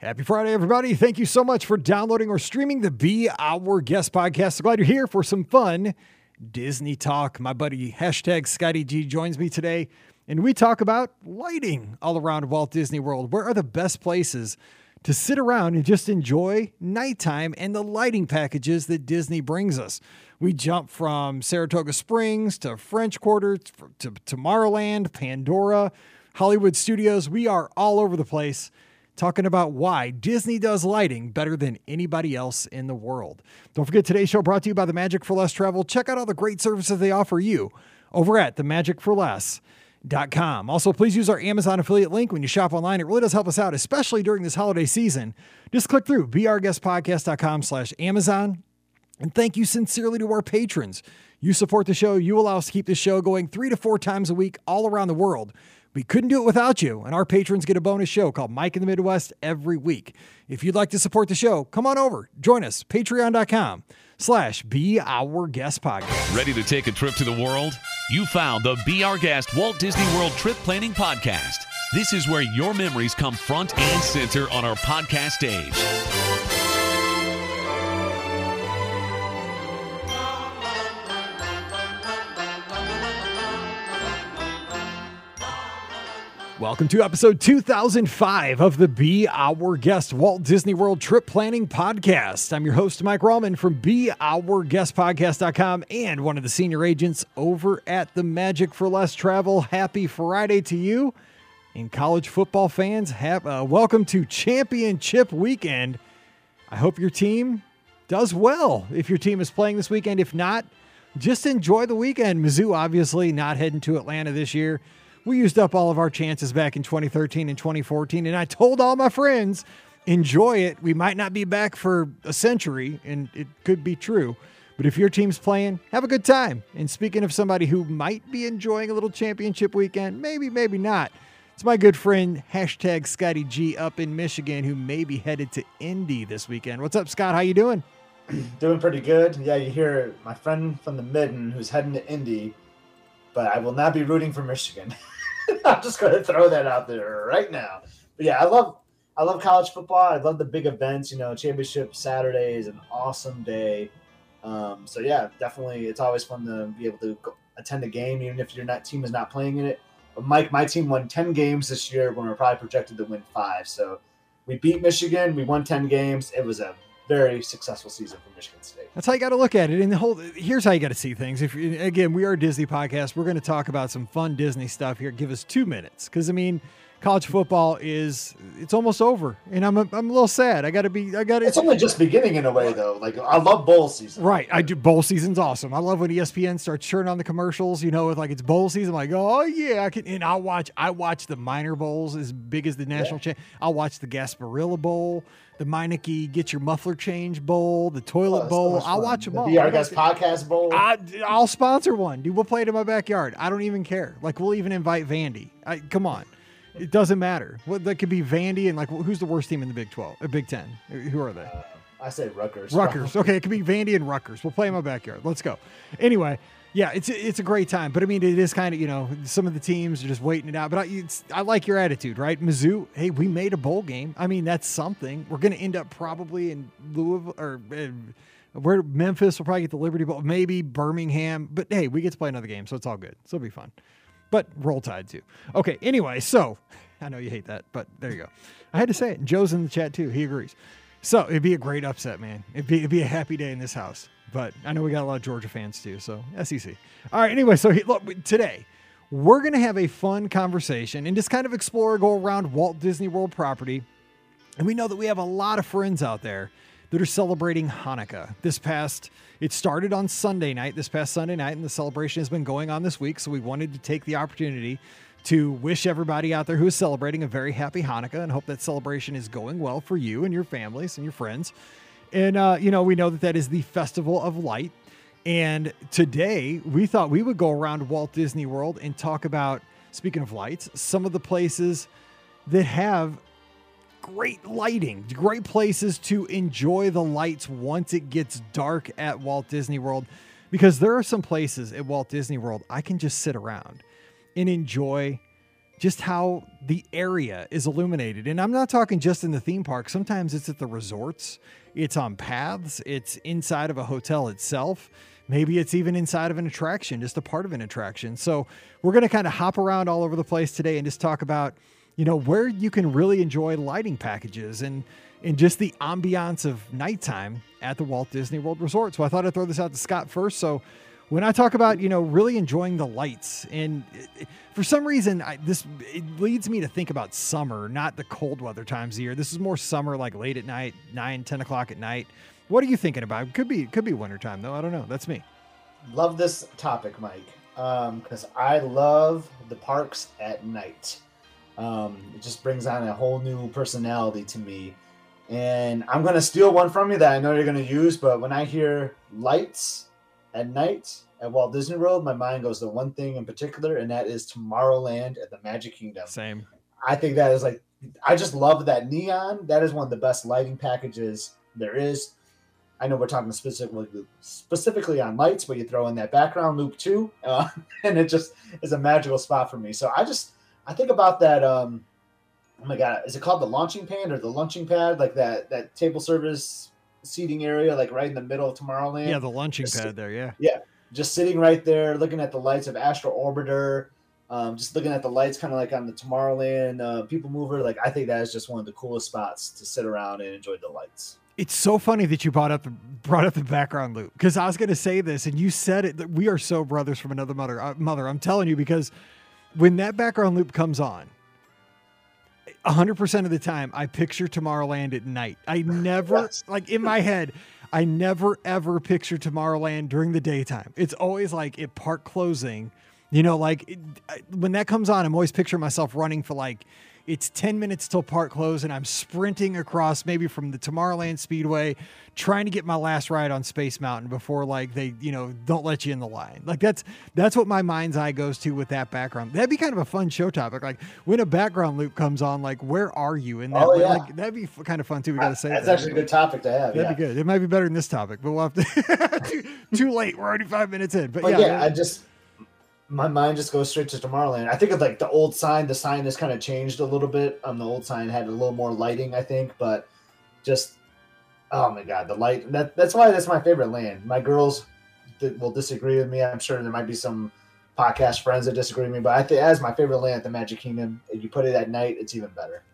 Happy Friday, everybody. Thank you so much for downloading or streaming the Be Our Guest podcast. So glad you're here for some fun Disney talk. My buddy Scotty G joins me today, and we talk about lighting all around Walt Disney World. Where are the best places to sit around and just enjoy nighttime and the lighting packages that Disney brings us? We jump from Saratoga Springs to French Quarter to Tomorrowland, Pandora, Hollywood Studios. We are all over the place, talking about why Disney does lighting better than anybody else in the world. Don't forget, today's show brought to you by the Magic for Less Travel. Check out all the great services they offer you over at themagicforless.com. Also, please use our Amazon affiliate link when you shop online. It really does help us out, especially during this holiday season. Just click through beourguestpodcast.com/Amazon. And thank you sincerely to our patrons. You support the show. You allow us to keep the show going 3 to 4 times a week all around the world. We couldn't do it without you, and our patrons get a bonus show called Mike in the Midwest every week. If you'd like to support the show, come on over. Join us, patreon.com/beourguestpodcast. Ready to take a trip to the world? You found the Be Our Guest Walt Disney World Trip Planning Podcast. This is where your memories come front and center on our podcast stage. Welcome to episode 2005 of the Be Our Guest Walt Disney World Trip Planning Podcast. I'm your host, Mike Rallman from beourguestpodcast.com and one of the senior agents over at the Magic for Less Travel. Happy Friday to you. And college football fans, welcome to Championship Weekend. I hope your team does well if your team is playing this weekend. If not, just enjoy the weekend. Mizzou obviously not heading to Atlanta this year. We used up all of our chances back in 2013 and 2014, and I told all my friends, enjoy it. We might not be back for a century, and it could be true. But if your team's playing, have a good time. And speaking of somebody who might be enjoying a little championship weekend, maybe not, it's my good friend, Scotty G up in Michigan, who may be headed to Indy this weekend. What's up, Scott? How you doing? Doing pretty good. Yeah, you hear my friend from the Midden who's heading to Indy, but I will not be rooting for Michigan. I'm just going to throw that out there right now. But yeah, I love college football. I love the big events. You know, Championship Saturday is an awesome day. So yeah, definitely, it's always fun to be able to attend a game, even if your team is not playing in it. But Mike, my team won 10 games this year when we're probably projected to win 5. So we beat Michigan. We won 10 games. It was a very successful season for Michigan State. That's how you got to look at it. And here's how you got to see things. Again, we are a Disney podcast. We're going to talk about some fun Disney stuff here. Give us 2 minutes. Because, I mean, college football it's almost over. And I'm a little sad. It's only just beginning in a way, though. Like, I love bowl season. Right. I do. Bowl season's awesome. I love when ESPN starts churning on the commercials, with like it's bowl season. I'm like, oh yeah, and I watch the minor bowls as big as the national champ. I'll watch the Gasparilla Bowl, the Meineke Get Your Muffler Change Bowl, the Toilet Bowl. I'll watch them all. The Be Our Guest Podcast Bowl. I'll sponsor one. Dude, we'll play it in my backyard. I don't even care. Like, we'll even invite Vandy. Come on. It doesn't matter. That could be Vandy and, like, who's the worst team in the Big 12 or Big 10? Who are they? I say Rutgers. Rutgers. Okay, it could be Vandy and Rutgers. We'll play in my backyard. Let's go. Anyway, yeah, it's a great time. But, I mean, it is kind of, some of the teams are just waiting it out. But I like your attitude, right? Mizzou, hey, we made a bowl game. I mean, that's something. We're going to end up probably in Louisville or where Memphis will probably get the Liberty Bowl, maybe Birmingham. But, hey, we get to play another game, so it's all good. So it'll be fun. But Roll Tide, too. Okay, anyway, so I know you hate that, but there you go. I had to say it. Joe's in the chat, too. He agrees. So it'd be a great upset, man. It'd be a happy day in this house. But I know we got a lot of Georgia fans, too, so SEC. All right, anyway, so look, today we're going to have a fun conversation and just kind of explore, go around Walt Disney World property. And we know that we have a lot of friends out there that are celebrating Hanukkah. It started on Sunday night, this past Sunday night, and the celebration has been going on this week. So we wanted to take the opportunity to wish everybody out there who is celebrating a very happy Hanukkah and hope that celebration is going well for you and your families and your friends. And, we know that is the Festival of Light. And today we thought we would go around Walt Disney World and talk about, speaking of lights, some of the places that have great lighting, great places to enjoy the lights once it gets dark at Walt Disney World. Because there are some places at Walt Disney World I can just sit around and enjoy just how the area is illuminated. And I'm not talking just in the theme park. Sometimes it's at the resorts, it's on paths, it's inside of a hotel itself. Maybe it's even inside of an attraction, just a part of an attraction. So we're going to kind of hop around all over the place today and just talk about, where you can really enjoy lighting packages and just the ambiance of nighttime at the Walt Disney World Resort. So I thought I'd throw this out to Scott first. So when I talk about, really enjoying the lights, and for some reason, it leads me to think about summer, not the cold weather times of the year. This is more summer, like late at night, 9, 10 o'clock at night. What are you thinking about? Could be wintertime, though. I don't know. That's me. Love this topic, Mike, because I love the parks at night. It just brings on a whole new personality to me. And I'm going to steal one from you that I know you're going to use, but when I hear lights at night at Walt Disney World, my mind goes to one thing in particular, and that is Tomorrowland at the Magic Kingdom. Same. I think that is I just love that neon. That is one of the best lighting packages there is. I know we're talking specifically on lights, but you throw in that background loop too, and it just is a magical spot for me. So I think about that. Oh my God, is it called the launching pad or the lunching pad? Like that table service seating area, like right in the middle of Tomorrowland. Yeah, the lunching pad there. Yeah. Yeah, just sitting right there, looking at the lights of Astro Orbiter, just looking at the lights, kind of like on the Tomorrowland People Mover. Like I think that is just one of the coolest spots to sit around and enjoy the lights. It's so funny that you brought up the background loop, because I was going to say this and you said it, that we are so brothers from another mother. I'm telling you, because when that background loop comes on, 100% of the time I picture Tomorrowland at night. I never, like in my head, I never ever picture Tomorrowland during the daytime. It's always like at park closing, when that comes on, I'm always picturing myself running for it's 10 minutes till park close, and I'm sprinting across maybe from the Tomorrowland Speedway, trying to get my last ride on Space Mountain before they, don't let you in the line. That's what my mind's eye goes to with that background. That'd be kind of a fun show topic. Like when a background loop comes on, where are you in that? Oh, yeah. That'd be kind of fun too. We got to say that's actually a good topic to have. That'd be good. It might be better than this topic, but we'll have to too late. We're already 5 minutes in, but yeah, my mind just goes straight to Tomorrowland. I think of the old sign. The sign has kind of changed a little bit. The old sign had a little more lighting, I think, but just, oh my God, the light. That's why that's my favorite land. My girls will disagree with me. I'm sure there might be some podcast friends that disagree with me, but I think as my favorite land at the Magic Kingdom, if you put it at night, it's even better.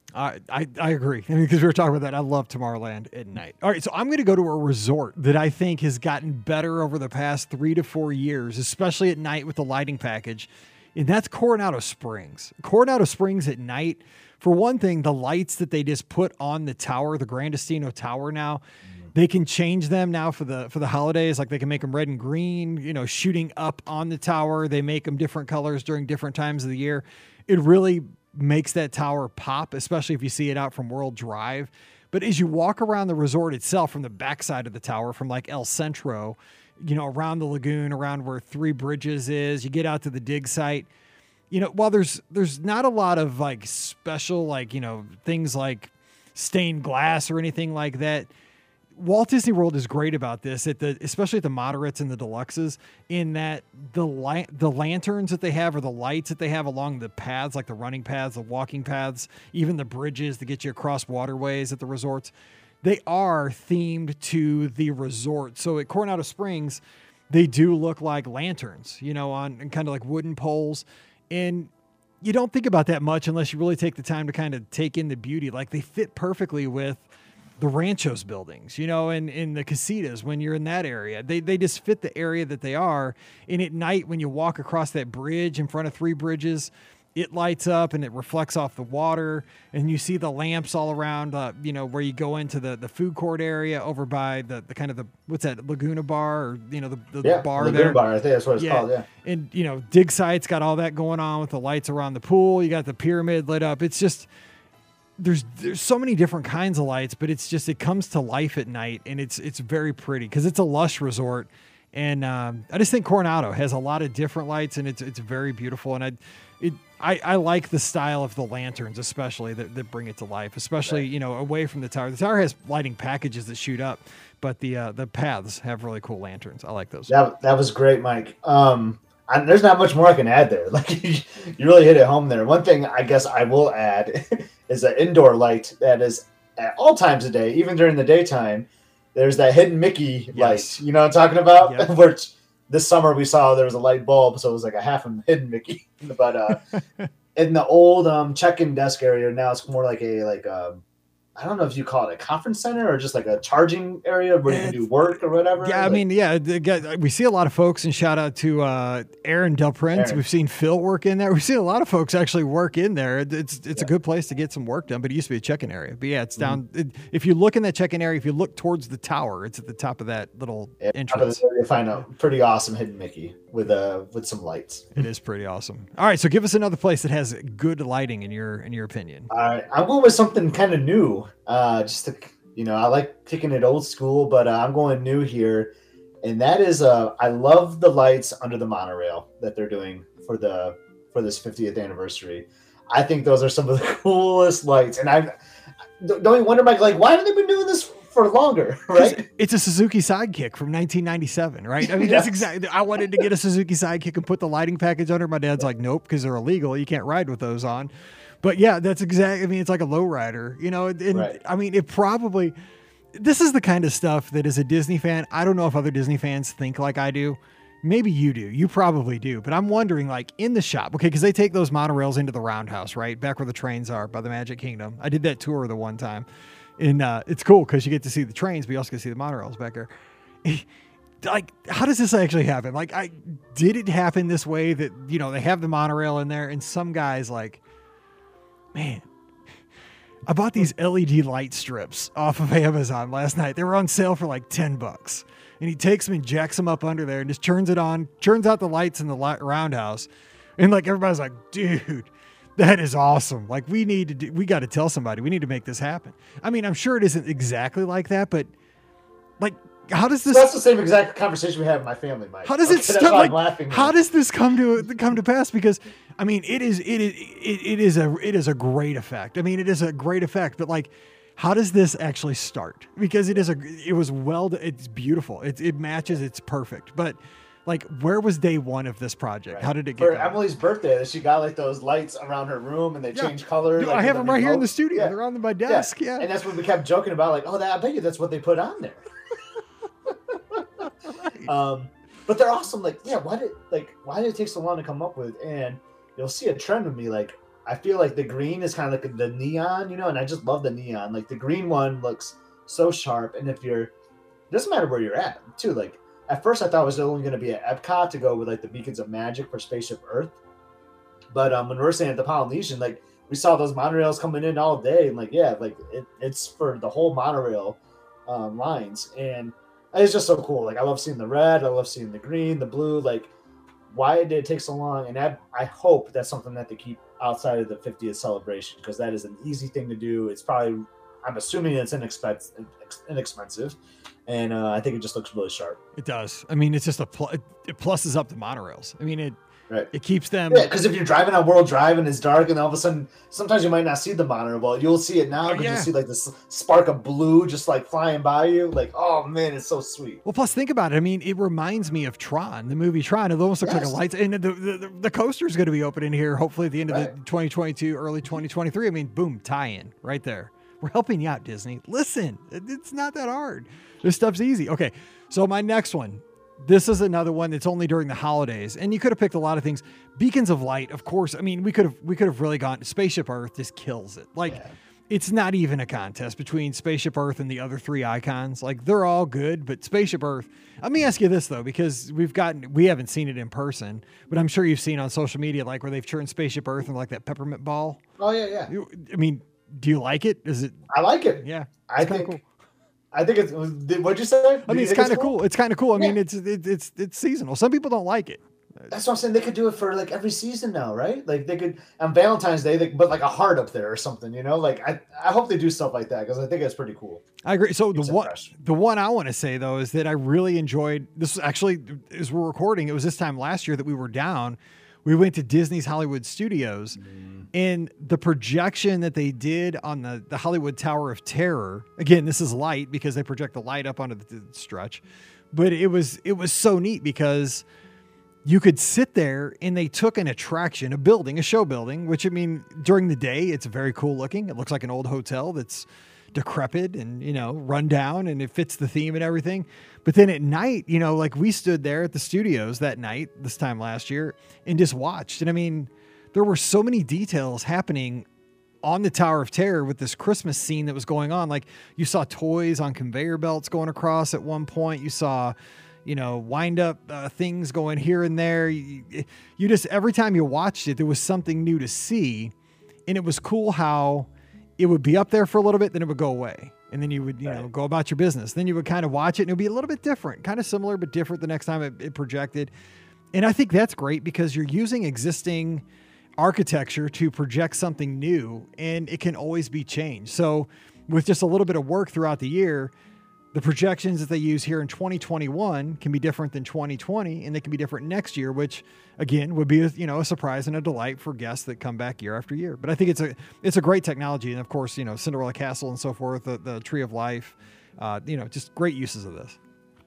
I agree. Because we were talking about that. I love Tomorrowland at night. All right, so I'm going to go to a resort that I think has gotten better over the past 3 to 4 years, especially at night with the lighting package, and that's Coronado Springs. Coronado Springs at night, for one thing, the lights that they just put on the tower, the Grandestino Tower now, they can change them now for the holidays. Like they can make them red and green, shooting up on the tower. They make them different colors during different times of the year. It really makes that tower pop, especially if you see it out from World Drive. But as you walk around the resort itself, from the backside of the tower, from El Centro, around the lagoon, around where Three Bridges is, you get out to the dig site. While there's not a lot of special things like stained glass or anything like that, Walt Disney World is great about this, especially at the moderates and the deluxes, in that the lanterns that they have, or the lights that they have along the paths, like the running paths, the walking paths, even the bridges to get you across waterways at the resorts, they are themed to the resort. So at Coronado Springs, they do look like lanterns, on kind of like wooden poles. And you don't think about that much unless you really take the time to kind of take in the beauty. Like they fit perfectly with the Ranchos buildings, and in the casitas when you're in that area. They just fit the area that they are. And at night, when you walk across that bridge in front of Three Bridges, it lights up and it reflects off the water. And you see the lamps all around, where you go into the food court area over by the kind of the, what's that, Laguna Bar, or, the bar Laguna there. Bar, I think that's what it's called, yeah. And, dig site's got all that going on with the lights around the pool. You got the pyramid lit up. It's just, there's so many different kinds of lights, but it comes to life at night, and it's very pretty because it's a lush resort. And I just think Coronado has a lot of different lights, and it's very beautiful. And I like the style of the lanterns, especially that bring it to life, especially away from the tower. The tower has lighting packages that shoot up, but the paths have really cool lanterns. I like those. That was great, Mike. there's not much more I can add there. Like you really hit it home there. One thing I guess I will add is an indoor light that is at all times of day, even during the daytime. There's that hidden Mickey light. You know what I'm talking about? Yep. Which this summer we saw there was a light bulb, so it was like a half a hidden Mickey. But in the old check-in desk area now, it's more like I don't know if you call it a conference center or just like a charging area where you can do work or whatever. Yeah, I mean, we see a lot of folks, and shout out to Aaron Del Prince. We've seen Phil work in there. We've seen a lot of folks actually work in there. It's a good place to get some work done, but it used to be a check-in area. But yeah, it's down. If you look in that check-in area, if you look towards the tower, it's at the top of that little entrance. You'll find a pretty awesome hidden Mickey with some lights. It is pretty awesome. All right, so give us another place that has good lighting in your opinion. All right, I'm going with something kind of new. Just to, I like kicking it old school, but I'm going new here, and that is I love the lights under the monorail that they're doing for this 50th anniversary. I think those are some of the coolest lights, and I don't you wonder, Mike, like why have they been doing this for longer, right? It's a Suzuki Sidekick from 1997, right? I mean, that's exactly. I wanted to get a Suzuki Sidekick and put the lighting package under. My dad's like, nope, because they're illegal. You can't ride with those on. But yeah, that's exactly. I mean, it's like a lowrider, And right. I mean, this is the kind of stuff that as a Disney fan, I don't know if other Disney fans think like I do. Maybe you do. You probably do. But I'm wondering, like, in the shop, okay, because they take those monorails into the roundhouse, right? Back where the trains are by the Magic Kingdom. I did that tour the one time. And it's cool because you get to see the trains, but you also get to see the monorails back there. Like, how does this actually happen? Like, did it happen this way that, they have the monorail in there and some guys like, man, I bought these LED light strips off of Amazon last night. They were on sale for like $10. And he takes them and jacks them up under there and just turns it on, turns out the lights in the roundhouse. And like, everybody's like, dude, that is awesome. Like we got to tell somebody, we need to make this happen. I mean, I'm sure it isn't exactly like that, but like, how does this? So that's the same exact conversation we have in my family, Mike. How does it start? Like, how does this come to pass? Because I mean, it is a great effect. I mean, it is a great effect, but like, how does this actually start? Because it's beautiful. It matches. It's perfect. But like, where was day one of this project? Right. How did it get for Emily's birthday? She got like those lights around her room, and they change color. Like, I have them right here in the studio. They're on my desk. Yeah. And that's what we kept joking about. Like, I bet you that's what they put on there. Right. But they're awesome. Like, why did it take so long to come up with? And you'll see a trend with me. Like, I feel like the green is kind of like the neon, and I just love the neon. Like the green one looks so sharp, and it doesn't matter where you're at too. Like at first I thought it was only going to be at Epcot to go with like the Beacons of Magic for Spaceship Earth, but when we were staying at the Polynesian, like we saw those monorails coming in all day, and like it's for the whole monorail lines, and it's just so cool. Like I love seeing the red, I love seeing the green, the blue. Like why did it take so long? And I hope that's something that they keep outside of the 50th celebration, because that is an easy thing to do. It's probably, I'm assuming it's inexpensive, and I think it just looks really sharp. It does. I mean, it's just it pluses up the monorails. I mean, it keeps them. Yeah, because if you're driving on World Drive and it's dark, and all of a sudden, sometimes you might not see the monorail, but you'll see it now because you see like this spark of blue just like flying by you. Like, oh man, it's so sweet. Well, plus think about it. I mean, it reminds me of Tron, the movie Tron. It almost looks like a lights, and the coaster is going to be opening here hopefully at the end of the 2022, early 2023. I mean, boom, tie-in right there. We're helping you out, Disney. Listen, it's not that hard. This stuff's easy. Okay, so my next one. This is another one that's only during the holidays, and you could have picked a lot of things. Beacons of Light, of course. I mean, we could have really gone. Spaceship Earth just kills it. Like, it's not even a contest between Spaceship Earth and the other three icons. Like, they're all good, but Spaceship Earth. Let me ask you this though, because we haven't seen it in person, but I'm sure you've seen on social media, like where they've turned Spaceship Earth into like that peppermint ball. Oh yeah. I mean, do you like it? Is it? I like it. Yeah, I think. Cool. I think it's. What'd you say? I mean, it's kind of cool. It's kind of cool. I mean, it's seasonal. Some people don't like it. That's what I'm saying. They could do it for like every season now, right? Like they could on Valentine's Day, they put like a heart up there or something. Like I hope they do stuff like that because I think it's pretty cool. I agree. So the one I want to say though is that I really enjoyed this. Was actually, as we're recording, it was this time last year that we were down. We went to Disney's Hollywood Studios, and the projection that they did on the Hollywood Tower of Terror, again, this is light because they project the light up onto the stretch, but it was so neat because you could sit there and they took an attraction, a building, a show building, which I mean, during the day, it's very cool looking. It looks like an old hotel that's decrepit and, you know, run down, and it fits the theme and everything. But then at night, you know, like we stood there at the studios that night, this time last year, and just watched. And I mean, there were so many details happening on the Tower of Terror with this Christmas scene that was going on. Like you saw toys on conveyor belts going across at one point. You saw, you know, wind up things going here and there. You just, every time you watched it, there was something new to see. And it was cool how it would be up there for a little bit, then it would go away. And then you would, you know, go about your business. Then you would kind of watch it and it would be a little bit different, kind of similar, but different the next time it projected. And I think that's great because you're using existing architecture to project something new, and it can always be changed. So with just a little bit of work throughout the year, the projections that they use here in 2021 can be different than 2020, and they can be different next year, which again would be a surprise and a delight for guests that come back year after year. But I think it's a great technology, and of course, you know, Cinderella Castle and so forth, the Tree of Life, just great uses of this.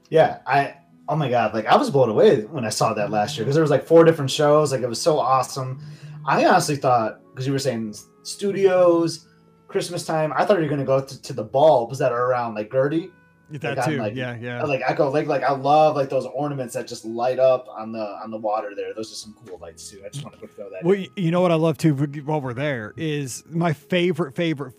Yeah, oh my God, like I was blown away when I saw that last year because there was like 4 different shows. Like it was so awesome. I honestly thought, because you were saying studios, Christmas time, I thought you were going to go to the bulbs that are around like Gertie. That like, too, like, yeah. Like Echo Lake, like I love like those ornaments that just light up on the water there. Those are some cool lights too. I just want to throw that. Well, you know what I love too while we're there is my favorite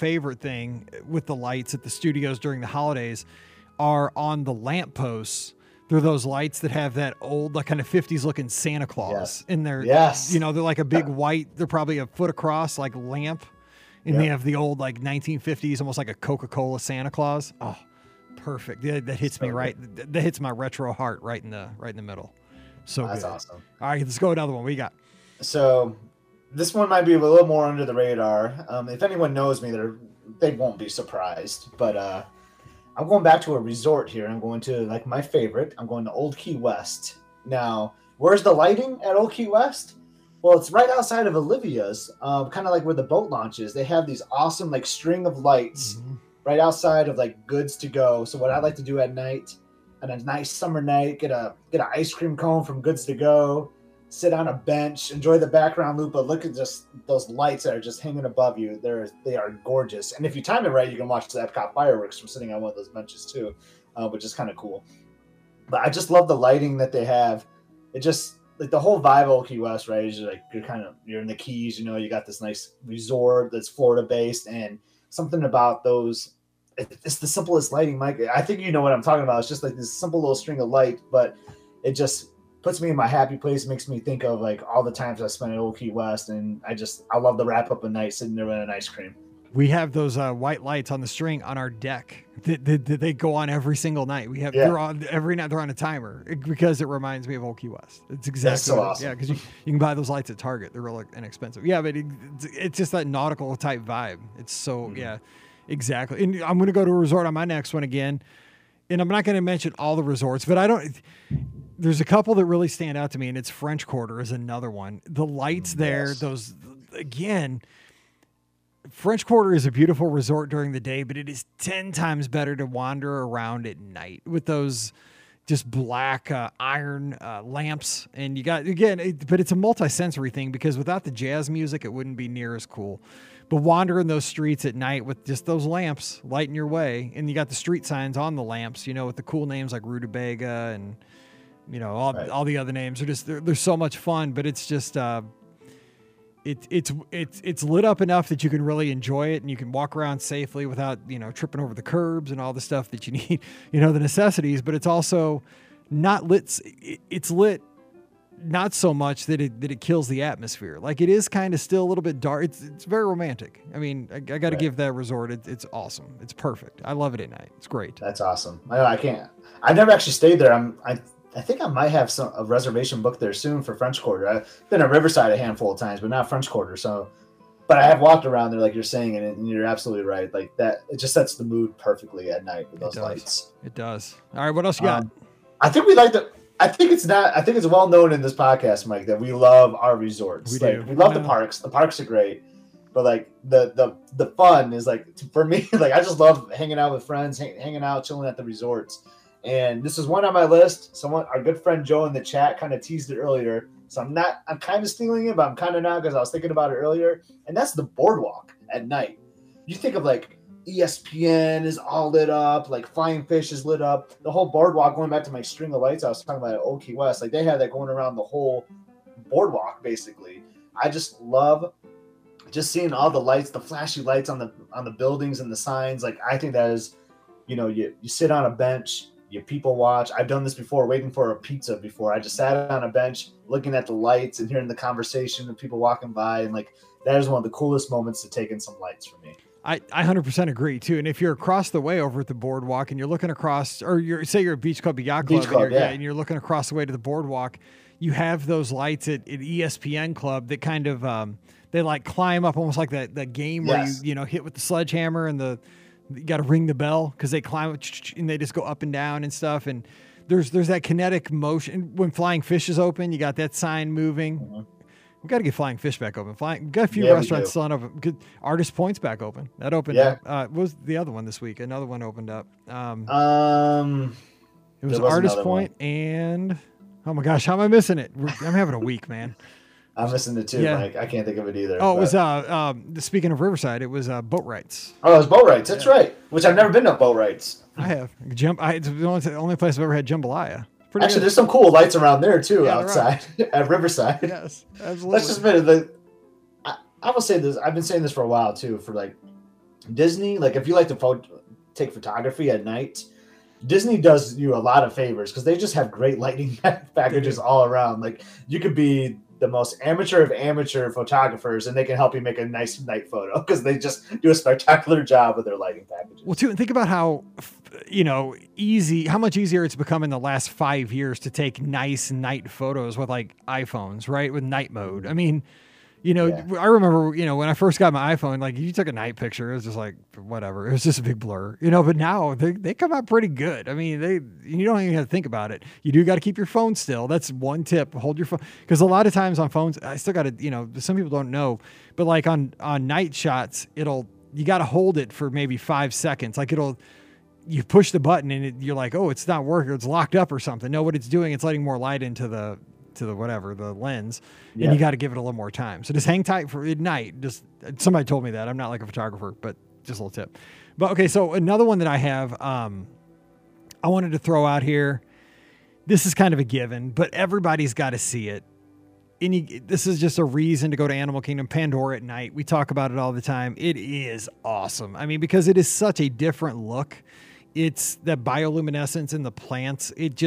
thing with the lights at the studios during the holidays are on the lampposts. They're those lights that have that old, like kind of 50s looking Santa Claus in there. Yes. You know, they're like a big white, they're probably a foot across, like lamp. And they have the old like 1950s, almost like a Coca-Cola Santa Claus. Oh, perfect. That hits me right. That hits my retro heart right in the middle. So that's good. Awesome. All right, let's go another one. What you got? So this one might be a little more under the radar. If anyone knows me, they won't be surprised. But I'm going back to a resort here. I'm going to like my favorite. I'm going to Old Key West. Now, where's the lighting at Old Key West? Well, it's right outside of Olivia's, kind of like where the boat launch is. They have these awesome like string of lights right outside of like Goods to Go. So what I like to do at night, on a nice summer night, get an ice cream cone from Goods to Go, sit on a bench, enjoy the background loop, but look at just those lights that are just hanging above you. They are gorgeous. And if you time it right, you can watch the Epcot fireworks from sitting on one of those benches too, which is kind of cool. But I just love the lighting that they have. It just, like the whole vibe of Old Key West, right? Is like you're in the Keys, you know, you got this nice resort that's Florida based, and something about those, it's the simplest lighting, Mike. I think you know what I'm talking about. It's just like this simple little string of light, but it just puts me in my happy place, makes me think of like all the times I spent at Old Key West, and I love the wrap up a night sitting there with an ice cream. We have those white lights on the string on our deck that they go on every single night. They're on every night. They're on a timer because it reminds me of Old Key West. It's exactly so awesome. Yeah, because you can buy those lights at Target. They're real inexpensive. Yeah, but it's just that nautical type vibe. It's so yeah, exactly. And I'm going to go to a resort on my next one again, and I'm not going to mention all the resorts, but there's a couple that really stand out to me, and it's French Quarter is another one. The lights there, those again. French Quarter is a beautiful resort during the day, but it is 10 times better to wander around at night with those just black iron lamps. And you got, again, but it's a multi-sensory thing because without the jazz music, it wouldn't be near as cool. But wandering those streets at night with just those lamps lighting your way, and you got the street signs on the lamps, you know, with the cool names like Rutabaga and, you know, all the other names are just, they're so much fun, but it's just, It's lit up enough that you can really enjoy it, and you can walk around safely without, you know, tripping over the curbs and all the stuff that you need, you know, the necessities. But it's also not lit. It's lit not so much that it kills the atmosphere. Like it is kind of still a little bit dark. It's very romantic. I mean, I got to give that resort. It's awesome. It's perfect. I love it at night. It's great. That's awesome. I've never actually stayed there. I think I might have a reservation booked there soon for French Quarter. I've been at Riverside a handful of times, but not French Quarter. So, but I have walked around there, like you're saying, and you're absolutely right. Like that, it just sets the mood perfectly at night with those lights. It does. All right, what else you got? I think I think it's well known in this podcast, Mike, that we love our resorts. We love the parks. The parks are great, but like the fun is like for me. Like I just love hanging out with friends, hanging out, chilling at the resorts. And this is one on my list. Someone, our good friend Joe in the chat, kind of teased it earlier. So I'm kind of stealing it, but I'm kind of not, because I was thinking about it earlier. And that's the boardwalk at night. You think of like ESPN is all lit up, like Flying Fish is lit up. The whole boardwalk, going back to my string of lights I was talking about at Old Key West, like they have that going around the whole boardwalk basically. I just love just seeing all the lights, the flashy lights on the buildings and the signs. Like I think that is, you know, you sit on a bench, you people watch. I've done this before, waiting for a pizza before. I just sat on a bench looking at the lights and hearing the conversation of people walking by, and like that is one of the coolest moments to take in some lights for me. I 100% agree too. And if you're across the way over at the boardwalk and you're looking across, or say you're at Beach Club, a yacht club, and you're looking across the way to the boardwalk, you have those lights at ESPN Club that kind of they like climb up almost like that game where you know hit with the sledgehammer and you got to ring the bell because they climb and they just go up and down and stuff. And there's that kinetic motion when Flying Fish is open. You got that sign moving. Mm-hmm. We got to get Flying Fish back open. We got a few restaurants still open. Good Artist Point's back open. That opened up. What was the other one this week? Another one opened up. It was Artist Point and oh my gosh, how am I missing it? I'm having a week, man. I'm missing it too, Mike. I can't think of it either. Oh, it was speaking of Riverside, it was Boatwrights. Oh, it was Boatwrights. That's right. Which I've never been to Boatwrights. I have. It's the only place I've ever had jambalaya. Actually, there's some cool lights around there too, outside at Riverside. Yes, absolutely. Let's just admit I will say this. I've been saying this for a while too. For like Disney, like if you like to take photography at night, Disney does you a lot of favors because they just have great lighting packages all around. Like you could be the most amateur of amateur photographers, and they can help you make a nice night photo because they just do a spectacular job with their lighting packages. Well, too, and think about how, how much easier it's become in the last 5 years to take nice night photos with like iPhones, right? With night mode. I mean, I remember, when I first got my iPhone, like you took a night picture, it was just like, whatever. It was just a big blur, but now they come out pretty good. I mean, you don't even have to think about it. You do got to keep your phone still. That's one tip. Hold your phone. Because a lot of times on phones, I still got to, some people don't know, but like on night shots, you got to hold it for maybe 5 seconds. Like you push the button and you're like, oh, it's not working. It's locked up or something. No, what it's doing, it's letting more light into the lens, and you got to give it a little more time. So just hang tight for at night. Just somebody told me that. I'm not like a photographer, but just a little tip. But okay, so another one that I have, I wanted to throw out here. This is kind of a given, but everybody's got to see it. This is just a reason to go to Animal Kingdom. Pandora at night. We talk about it all the time. It is awesome. I mean, because it is such a different look. It's that bioluminescence in the plants.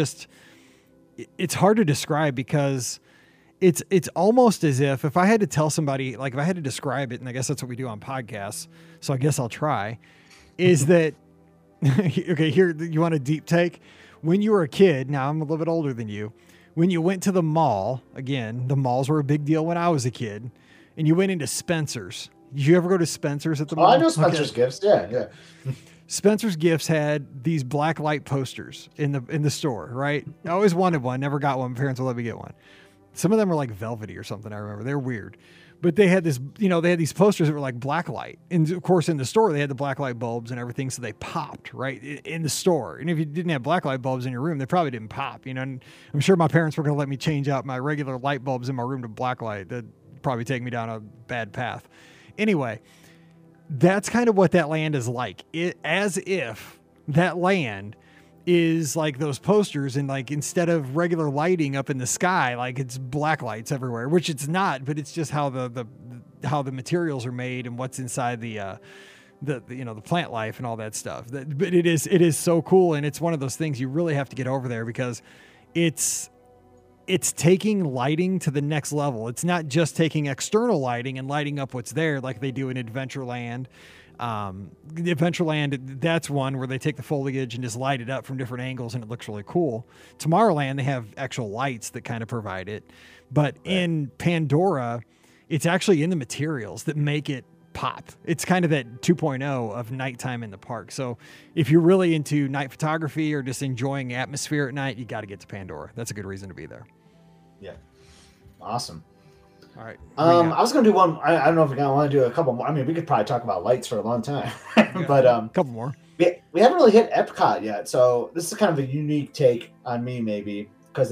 It's hard to describe because it's almost as if I had to tell somebody, like if I had to describe it, and I guess that's what we do on podcasts, so I guess I'll try, is that, okay, here, you want a deep take? When you were a kid, now I'm a little bit older than you, when you went to the mall, again, the malls were a big deal when I was a kid, and you went into Spencer's. Did you ever go to Spencer's at the mall? I know Spencer's Gifts, yeah. Spencer's Gifts had these black light posters in the store, right? I always wanted one, never got one. My parents would let me get one. Some of them were like velvety or something, I remember. They were weird. But they had this, they had these posters that were like black light. And of course, in the store, they had the black light bulbs and everything, so they popped, right, in the store. And if you didn't have black light bulbs in your room, they probably didn't pop, And I'm sure my parents were going to let me change out my regular light bulbs in my room to black light. That'd probably take me down a bad path. Anyway, that's kind of what that land is like. As if that land is like those posters, and like instead of regular lighting up in the sky, like it's black lights everywhere, which it's not, but it's just how the materials are made and what's inside the plant life and all that stuff. But it is so cool, and it's one of those things you really have to get over there because it's taking lighting to the next level. It's not just taking external lighting and lighting up what's there like they do in Adventureland. Adventureland, that's one where they take the foliage and just light it up from different angles, and it looks really cool. Tomorrowland, they have actual lights that kind of provide it. But in Pandora, it's actually in the materials that make it pop. It's kind of that 2.0 of nighttime in the park. So if you're really into night photography or just enjoying atmosphere at night, you got to get to Pandora. That's a good reason to be there. Yeah. Awesome. All right. I was going to do one. I don't know if we want to do a couple more. I mean, we could probably talk about lights for a long time, but a couple more. Yeah, we haven't really hit Epcot yet, so this is kind of a unique take on me, maybe, because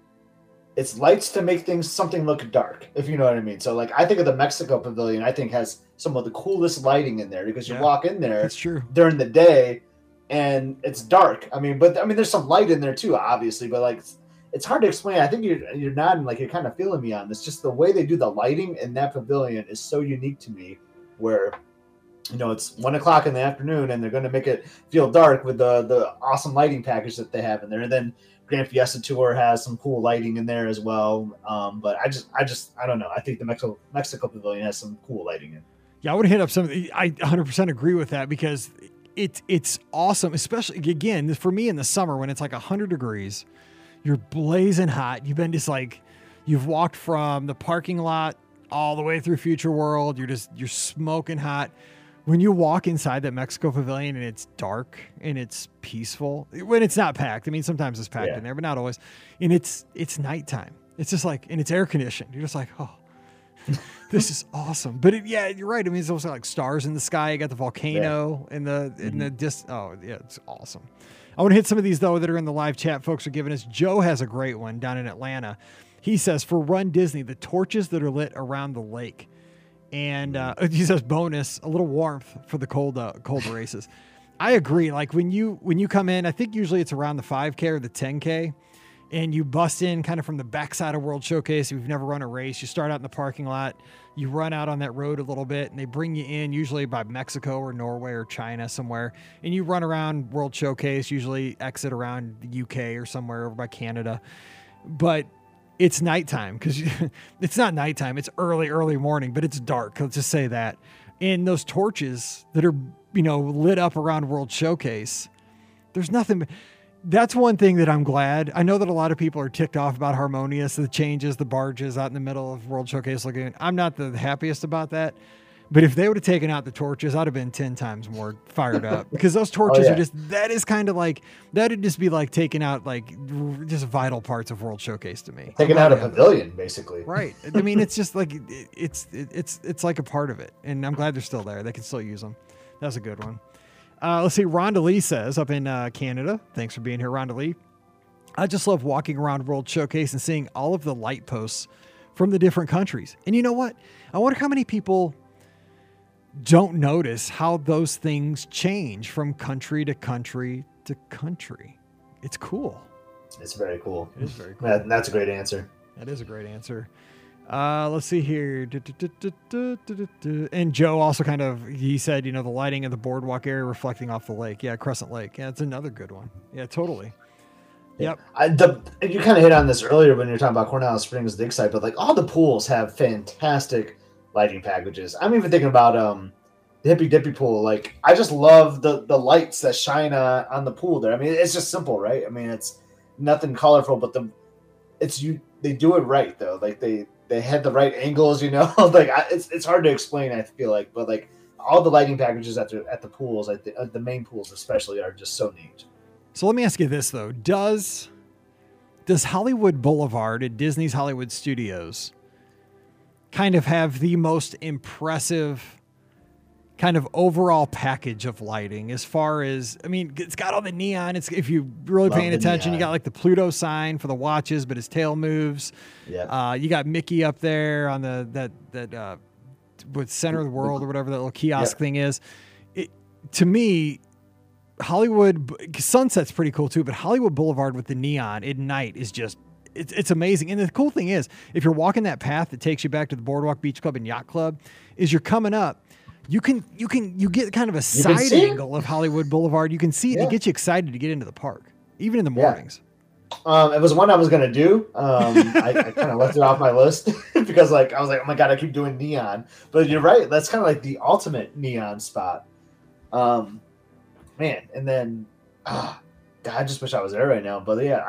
it's lights to make something look dark, if you know what I mean. So like I think of the Mexico Pavilion, I think has some of the coolest lighting in there, because you walk in there That's true. during the day and it's dark. But there's some light in there too, obviously, but like it's hard to explain. I think you're nodding like you're kind of feeling me on this. Just the way they do the lighting in that pavilion is so unique to me, where it's 1:00 in the afternoon and they're going to make it feel dark with the awesome lighting package that they have in there. And then Grand Fiesta Tour has some cool lighting in there as well. But I don't know. I think the Mexico Pavilion has some cool lighting in it. Yeah, I would hit up I 100% agree with that, because it's awesome, especially, again, for me in the summer when it's like 100 degrees, you're blazing hot. You've been just like, you've walked from the parking lot all the way through Future World. You're smoking hot. When you walk inside that Mexico Pavilion and it's dark and it's peaceful, when it's not packed, sometimes it's packed in there, but not always. And it's nighttime. It's just like, and it's air conditioned. You're just like, oh, this is awesome. But you're right. It's also like stars in the sky. You got the volcano in the oh yeah, it's awesome. I want to hit some of these though that are in the live chat. Folks are giving us. Joe has a great one down in Atlanta. He says, for Run Disney, the torches that are lit around the lake. And he says, bonus, a little warmth for the cold races. I agree. Like when you come in, I think usually it's around the 5K or the 10K, and you bust in kind of from the backside of World Showcase. If you've never run a race, you start out in the parking lot, you run out on that road a little bit, and they bring you in usually by Mexico or Norway or China somewhere, and you run around World Showcase, usually exit around the UK or somewhere over by Canada. But it's nighttime, because it's not nighttime. It's early morning, but it's dark. Let's just say that. And those torches that are, lit up around World Showcase, there's nothing. That's one thing that I'm glad. I know that a lot of people are ticked off about Harmonious, the changes, the barges out in the middle of World Showcase Lagoon. I'm not the happiest about that. But if they would have taken out the torches, I'd have been 10 times more fired up, because those torches are that is kind of like, that'd just be like taking out like just vital parts of World Showcase to me. Taking out a pavilion, basically. Right. It's just like, it's like a part of it. And I'm glad they're still there. They can still use them. That's a good one. Let's see. Rhonda Lee says, up in Canada, thanks for being here, Rhonda Lee. I just love walking around World Showcase and seeing all of the light posts from the different countries. And you know what? I wonder how many people don't notice how those things change from country to country to country. It's cool. It's very cool. It is very cool. That's a great answer. That is a great answer. Let's see here. And Joe also he said, the lighting of the boardwalk area reflecting off the lake. Yeah, Crescent Lake. Yeah, it's another good one. Yeah, totally. Yep. You kind of hit on this earlier when you're talking about Cornwall Springs dig site, but like all the pools have fantastic lighting packages. I'm even thinking about the Hippy Dippy pool. Like I just love the lights that shine on the pool there. It's just simple, right? It's nothing colorful, but they do it right though. Like they had the right angles, like it's hard to explain, I feel like, but like all the lighting packages at the pools, the main pools especially, are just so neat. So let me ask you this though. Does Hollywood Boulevard at Disney's Hollywood Studios kind of have the most impressive kind of overall package of lighting, as far as, it's got all the neon. It's, if you're really paying attention, you got like the Pluto sign for the watches, but his tail moves. Yeah. You got Mickey up there on that with Center of the World or whatever that little kiosk thing is. To me, Hollywood Sunset's pretty cool too, but Hollywood Boulevard with the neon at night is just, it's amazing. And the cool thing is, if you're walking that path that takes you back to the Boardwalk Beach Club and Yacht Club, is you're coming up, you get kind of a side angle of Hollywood Boulevard. You can see it. It gets you excited to get into the park, even in the mornings. It was one I was going to do. I kind of left it off my list because I was like, oh my God, I keep doing neon. But you're right. That's kind of like the ultimate neon spot. Man. And then, God, I just wish I was there right now. But yeah,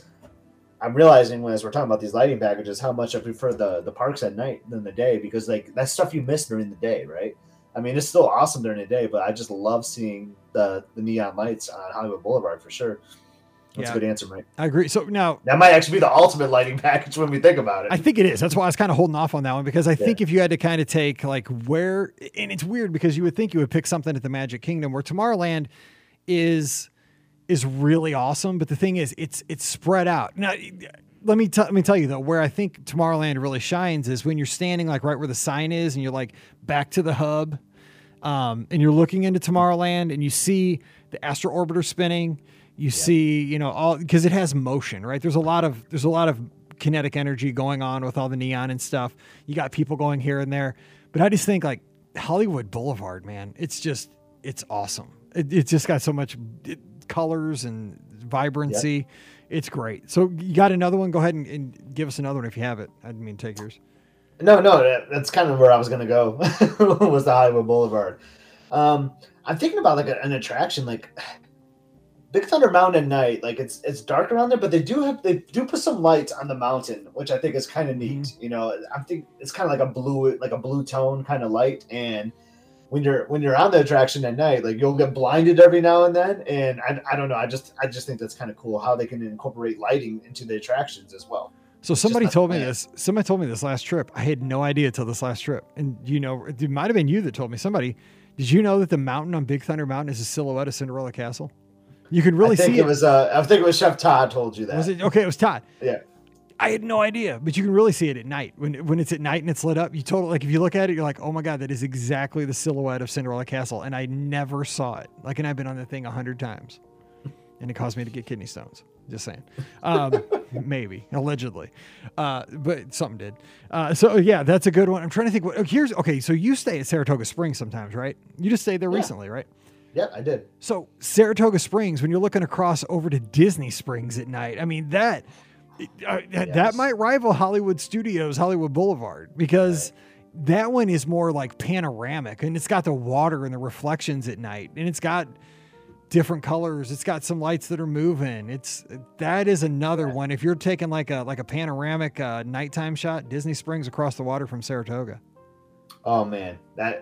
I'm realizing as we're talking about these lighting packages, how much I prefer the parks at night than the day, because like that's stuff you miss during the day, right? It's still awesome during the day, but I just love seeing the neon lights on Hollywood Boulevard for sure. That's a good answer, Mike. I agree. So now that might actually be the ultimate lighting package when we think about it. I think it is. That's why I was kind of holding off on that one, because I think if you had to kind of take like and it's weird because you would think you would pick something at the Magic Kingdom, where Tomorrowland is really awesome. But the thing is, it's spread out. Now, let me tell you though, where I think Tomorrowland really shines is when you're standing like right where the sign is, and you're like back to the hub, and you're looking into Tomorrowland, and you see the Astro Orbiter spinning. You see, you know, all because it has motion, right? There's a lot of kinetic energy going on with all the neon and stuff. You got people going here and there, but I just think like Hollywood Boulevard, man, it's awesome. It's just got so much colors and vibrancy. Yep. It's great. So you got another one? Go ahead and give us another one if you have it. I didn't mean to take yours. No, that's kind of where I was going to go was the Hollywood Boulevard. I'm thinking about like an attraction, like Big Thunder Mountain at night. Like it's dark around there, but they do put some lights on the mountain, which I think is kind of neat. Mm-hmm. You know, I think it's kind of like a blue tone kind of light. And when you're on the attraction at night, like you'll get blinded every now and then. And I don't know. I just think that's kind of cool how they can incorporate lighting into the attractions as well. So somebody told me this. Somebody told me this last trip. I had no idea till this last trip. And you know, it might have been you that told me. Somebody, did you know that the mountain on Big Thunder Mountain is a silhouette of Cinderella Castle? You can really see it. I think it was Chef Todd told you that. Was it? Okay, it was Todd. Yeah. I had no idea, but you can really see it at night. When it's at night and it's lit up, like if you look at it, you're like, oh my God, that is exactly the silhouette of Cinderella Castle. And I never saw it. Like, and I've been on the thing 100 times. And it caused me to get kidney stones. Just saying. Maybe, allegedly. But something did. So yeah, that's a good one. I'm trying to think so you stay at Saratoga Springs sometimes, right? You just stayed there recently, right? Yeah, I did. So Saratoga Springs, when you're looking across over to Disney Springs at night, I mean, that might rival Hollywood Studios, Hollywood Boulevard, because that one is more like panoramic, and it's got the water and the reflections at night, and it's got different colors. It's got some lights that are moving. That is another one. If you're taking like a panoramic nighttime shot, Disney Springs across the water from Saratoga. Oh man,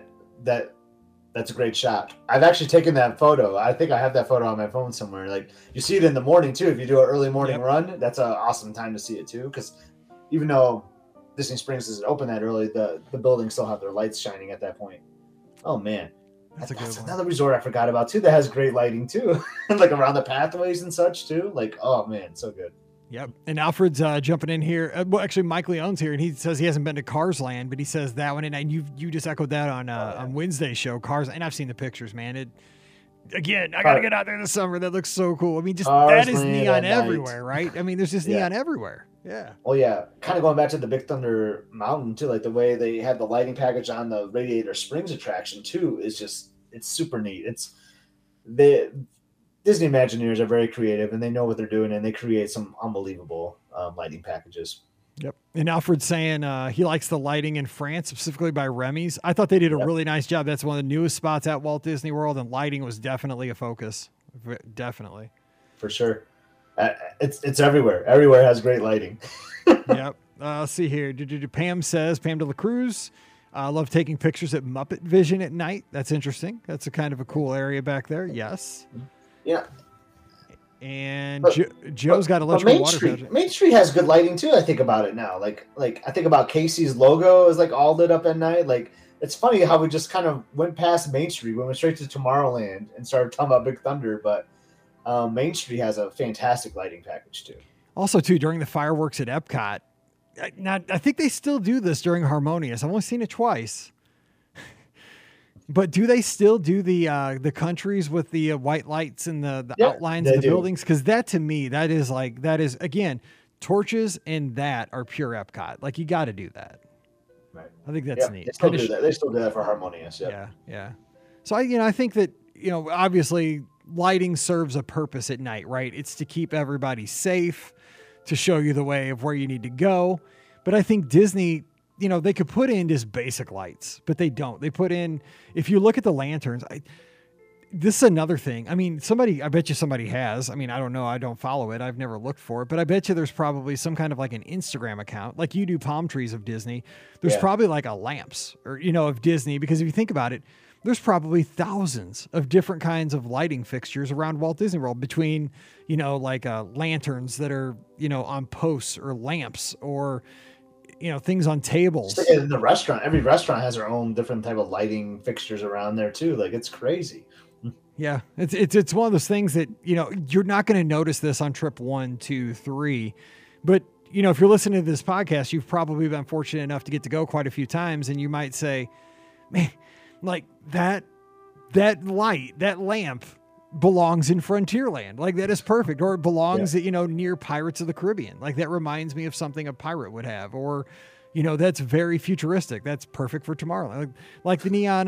that's a great shot. I've actually taken that photo. I think I have that photo on my phone somewhere. Like you see it in the morning too. If you do an early morning run, that's an awesome time to see it too. Because even though Disney Springs isn't open that early, the buildings still have their lights shining at that point. Oh man, that's another resort I forgot about too that has great lighting too, like around the pathways and such too. Like oh man, so good. Yep. And Alfred's jumping in here. Well, actually, Mike Leone's here, and he says he hasn't been to Cars Land, but he says that one. And you just echoed that on Wednesday's show, Cars. And I've seen the pictures, man. I got to get out there this summer. That looks so cool. I mean, just that is neon everywhere, right? I mean, there's just neon everywhere. Yeah. Well, yeah. Kind of going back to the Big Thunder Mountain, too, like the way they had the lighting package on the Radiator Springs attraction, too, is just, it's super neat. Disney Imagineers are very creative, and they know what they're doing, and they create some unbelievable lighting packages. Yep. And Alfred's saying he likes the lighting in France, specifically by Remy's. I thought they did a really nice job. That's one of the newest spots at Walt Disney World, and lighting was definitely a focus. Definitely. For sure. It's everywhere. Everywhere has great lighting. Yep. Let's see here. Pam de la Cruz, I love taking pictures at Muppet Vision at night. That's interesting. That's a kind of a cool area back there. Yes. Yeah. And Joe's got electrical water. Main Street has good lighting too. I think about it now. Like I think about Casey's logo is like all lit up at night. Like it's funny how we just kind of went past Main Street, we went straight to Tomorrowland and started talking about Big Thunder. But Main Street has a fantastic lighting package too. Also, too, during the fireworks at Epcot. Now I think they still do this during Harmonious. I've only seen it twice. But do they still do the countries with the white lights and the outlines of the buildings? Because that to me, that is again, torches and that are pure Epcot. Like you got to do that. Right. I think that's neat. They still do that. They still do that for Harmonious. Yep. Yeah. So I think that obviously lighting serves a purpose at night, right? It's to keep everybody safe, to show you the way of where you need to go. But I think Disney, they could put in just basic lights, but they don't. They put in, if you look at the lanterns, this is another thing. I mean, I bet you somebody has. I mean, I don't know. I don't follow it. I've never looked for it, but I bet you there's probably some kind of like an Instagram account, like you do palm trees of Disney. There's probably like a lamps or, of Disney, because if you think about it, there's probably thousands of different kinds of lighting fixtures around Walt Disney World between, like lanterns that are, on posts or lamps or, things on tables. In the restaurant, every restaurant has their own different type of lighting fixtures around there too. Like it's crazy. Yeah, it's one of those things that, you know, you're not going to notice this on trip 1, 2, 3, but you know, if you're listening to this podcast, you've probably been fortunate enough to get to go quite a few times, and you might say, man, like that light, that lamp belongs in Frontierland. Like that is perfect. Or it belongs at, you know, near Pirates of the Caribbean. Like that reminds me of something a pirate would have, or, you know, that's very futuristic. That's perfect for Tomorrowland. Like the neon,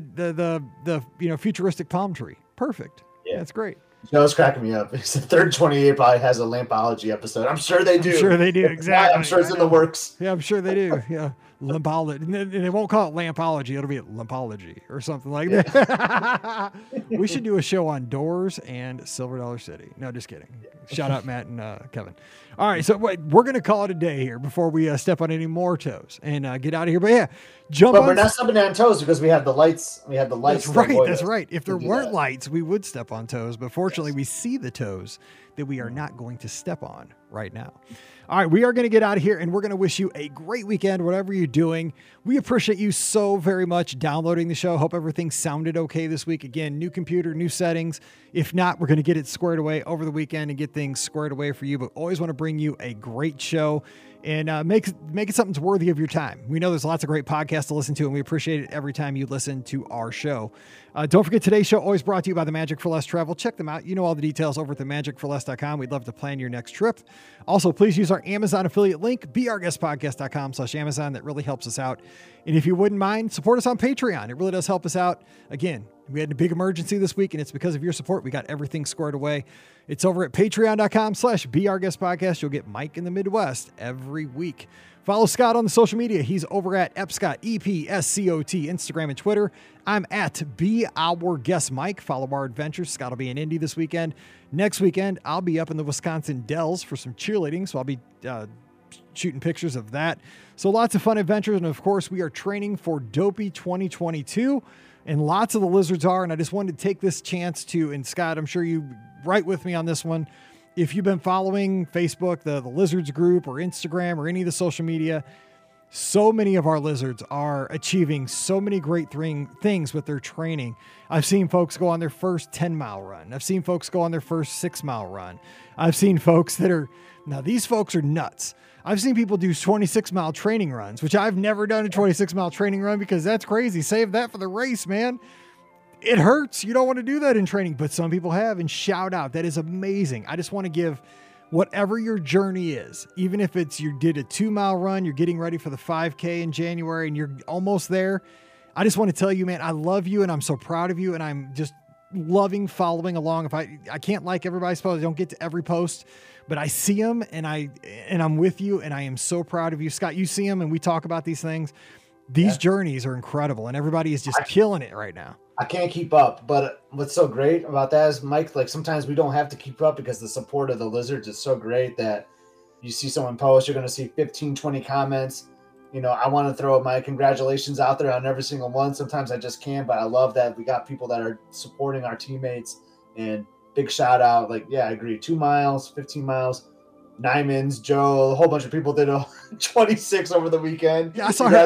the you know, futuristic palm tree. Perfect. Yeah. That's great. Joe's cracking me up. It's the third 28 probably has a Lampology episode. I'm sure they do. I'm sure they do. Exactly. I'm sure it's in the works. Yeah, I'm sure they do. Yeah. Lampology. And they won't call it Lampology. It'll be Lampology or something like that. We should do a show on Doors and Silver Dollar City. No, just kidding. Shout out Matt and Kevin. All right. So wait, we're going to call it a day here before we step on any more toes and get out of here. But yeah, But we're not stepping on toes because we have the lights. We have the lights. That's right. That's right. If there weren't lights, we would step on toes. But fortunately, we see the toes that we are not going to step on right now. All right, we are going to get out of here, and we're going to wish you a great weekend, whatever you're doing. We appreciate you so very much downloading the show. Hope everything sounded okay this week. Again, new computer, new settings. If not, we're going to get it squared away over the weekend and get things squared away for you. But always want to bring you a great show and make it something that's worthy of your time. We know there's lots of great podcasts to listen to, and we appreciate it every time you listen to our show. Don't forget, today's show always brought to you by the Magic for Less Travel. Check them out. You know all the details over at themagicforless.com. We'd love to plan your next trip. Also, please use our Amazon affiliate link, beourguestpodcast.com/Amazon. That really helps us out. And if you wouldn't mind, support us on Patreon. It really does help us out. Again, we had a big emergency this week, and it's because of your support. We got everything squared away. It's over at patreon.com/beourguestpodcast. You'll get Mike in the Midwest every week. Follow Scott on the social media. He's over at Epscott, EPSCOT, Instagram and Twitter. I'm at Be Our Guest Mike. Follow our adventures. Scott will be in Indy this weekend. Next weekend, I'll be up in the Wisconsin Dells for some cheerleading, so I'll be shooting pictures of that. So lots of fun adventures, and of course, we are training for Dopey 2022, and lots of the lizards are, and I just wanted to take this chance to, and Scott, I'm sure you right with me on this one. If you've been following Facebook, the Lizards group, or Instagram, or any of the social media, so many of our lizards are achieving so many great things with their training. I've seen folks go on their first 10-mile run. I've seen folks go on their first 6-mile run. I've seen folks now these folks are nuts. I've seen people do 26-mile training runs, which I've never done a 26-mile training run because that's crazy. Save that for the race, man. It hurts. You don't want to do that in training, but some people have, and shout out. That is amazing. I just want to give whatever your journey is, even if it's you did a 2-mile run, you're getting ready for the 5K in January and you're almost there. I just want to tell you, man, I love you and I'm so proud of you. And I'm just loving following along. If I can't like everybody's post, I don't get to every post, but I see them and I'm with you. And I am so proud of you, Scott. You see them and we talk about these things. These journeys are incredible and everybody is just killing it right now. I can't keep up, but what's so great about that is, Mike, like sometimes we don't have to keep up because the support of the lizards is so great that you see someone post, you're going to see 15, 20 comments. You know, I want to throw my congratulations out there on every single one. Sometimes I just can't, but I love that we got people that are supporting our teammates, and big shout out. Like, yeah, I agree. 2 miles, 15 miles. Nyman's, Joe, a whole bunch of people did a 26 over the weekend. Yeah, I saw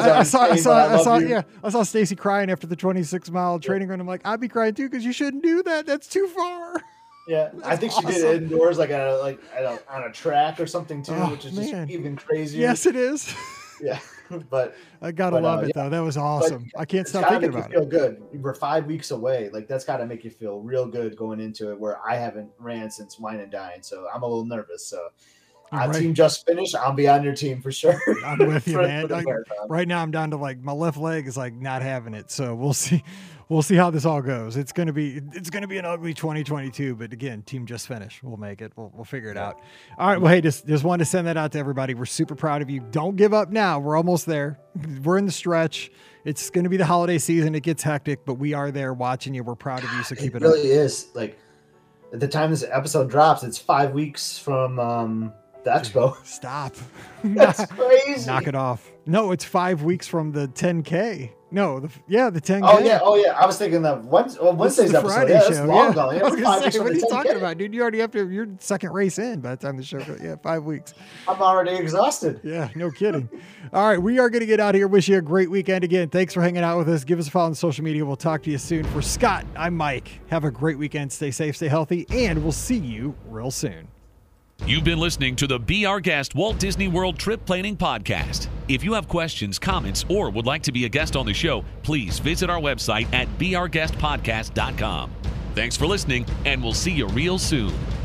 Stacy crying after the 26-mile training run. I'm like, I'd be crying too because you shouldn't do that. That's too far. Yeah, I think awesome. She did it indoors, like on a track or something too, which is just even crazier. Yes, it is. Yeah, but I gotta love it though. That was awesome. I can't stop thinking about it. Feel good. We're 5 weeks away. Like that's got to make you feel real good going into it. Where I haven't ran since Wine and Dine, so I'm a little nervous. So. Our team just finished. I'll be on your team for sure. I'm with you, man. Right now, I'm down to like my left leg is like not having it. So we'll see how this all goes. It's gonna be an ugly 2022. But again, team just finished. We'll make it. We'll figure it out. All right. Well, hey, just wanted to send that out to everybody. We're super proud of you. Don't give up now. We're almost there. We're in the stretch. It's gonna be the holiday season. It gets hectic, but we are there watching you. We're proud of you. So keep it up. It really is. Like at the time this episode drops, it's 5 weeks from the expo. Stop. That's crazy. Knock it off. No, it's 5 weeks from the 10K. No, the 10K. Oh yeah. I was thinking of Wednesday's the episode. Friday Yeah, that's show. long Yeah. ago. Yeah, I was we're gonna 5 weeks say, from what are the you talking 10K. about, dude? You already have to your second race in by the time the show goes. Yeah, 5 weeks. I'm already exhausted. Yeah, no kidding. All right, we are going to get out of here. Wish you a great weekend again. Thanks for hanging out with us. Give us a follow on social media. We'll talk to you soon. For Scott, I'm Mike. Have a great weekend. Stay safe, stay healthy, and we'll see you real soon. You've been listening to the Be Our Guest Walt Disney World Trip Planning Podcast. If you have questions, comments, or would like to be a guest on the show, please visit our website at beourguestpodcast.com. Thanks for listening, and we'll see you real soon.